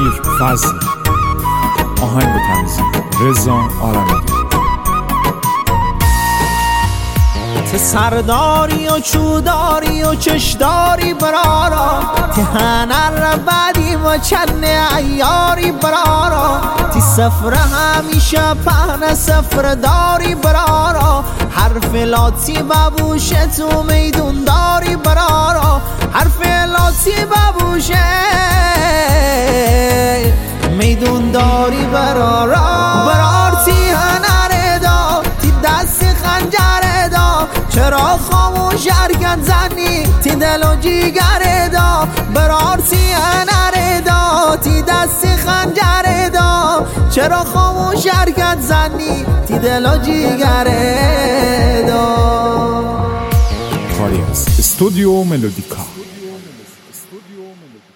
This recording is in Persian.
امیر فضل، آهنگ و تنظیم رضا آرمیدی. ته سرداری و چوداری و چشداری برارا، ته هنر بدی و چند ایاری برارا، تی سفر همیشه پهن سفر داری برارا، حرف لاتی ببوشه تو میدون داری برارا، حرف لاتی ببوشه میدون داری برارا، برار تی هنر دا تی دست خنجر دا، چرا خاموش حرکت زنی تی دل و جیگر دا، برار تی هنر دا تی دست خنجر دا، چرا خاموش حرکت زنی تی دل و جیگر دا. کاری از استودیو ملودیکا.